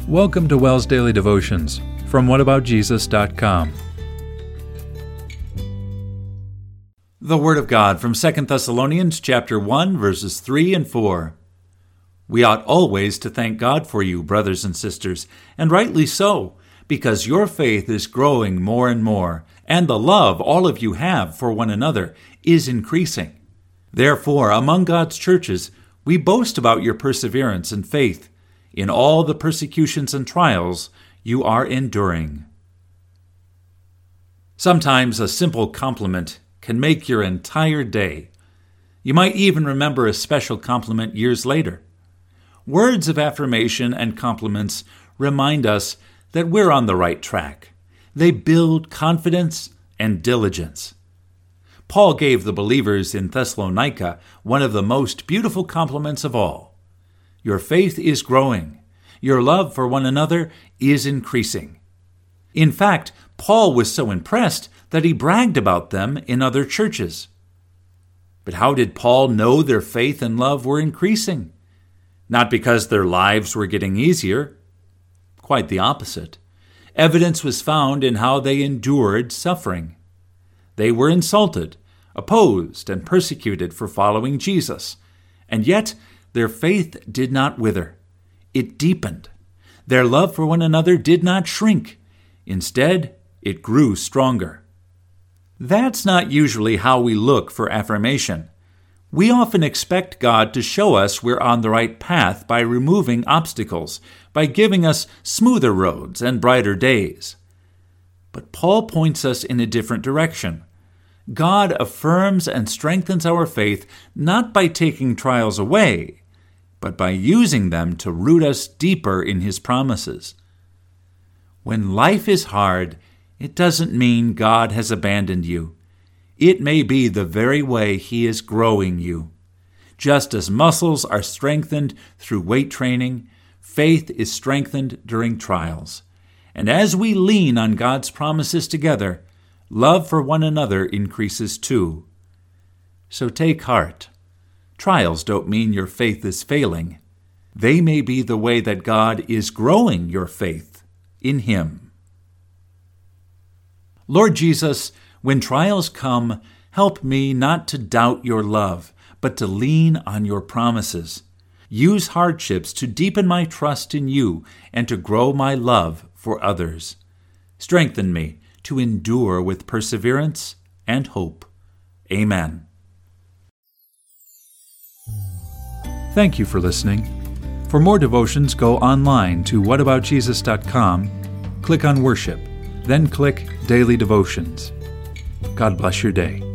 Welcome to WELS Daily Devotions from whataboutjesus.com. The Word of God from 2 Thessalonians chapter 1, verses 3 and 4. We ought always to thank God for you, brothers and sisters, and rightly so, because your faith is growing more and more, and the love all of you have for one another is increasing. Therefore, among God's churches, we boast about your perseverance and faith in all the persecutions and trials you are enduring. Sometimes a simple compliment can make your entire day. You might even remember a special compliment years later. Words of affirmation and compliments remind us that we're on the right track. They build confidence and diligence. Paul gave the believers in Thessalonica one of the most beautiful compliments of all. Your faith is growing. Your love for one another is increasing. In fact, Paul was so impressed that he bragged about them in other churches. But how did Paul know their faith and love were increasing? Not because their lives were getting easier. Quite the opposite. Evidence was found in how they endured suffering. They were insulted, opposed, and persecuted for following Jesus, and yet their faith did not wither. It deepened. Their love for one another did not shrink. Instead, it grew stronger. That's not usually how we look for affirmation. We often expect God to show us we're on the right path by removing obstacles, by giving us smoother roads and brighter days. But Paul points us in a different direction. God affirms and strengthens our faith not by taking trials away, but by using them to root us deeper in His promises. When life is hard, it doesn't mean God has abandoned you. It may be the very way He is growing you. Just as muscles are strengthened through weight training, faith is strengthened during trials. And as we lean on God's promises together, love for one another increases too. So take heart. Trials don't mean your faith is failing. They may be the way that God is growing your faith in Him. Lord Jesus, when trials come, help me not to doubt your love, but to lean on your promises. Use hardships to deepen my trust in you and to grow my love for others. Strengthen me to endure with perseverance and hope. Amen. Thank you for listening. For more devotions, go online to whataboutjesus.com, click on Worship, then click Daily Devotions. God bless your day.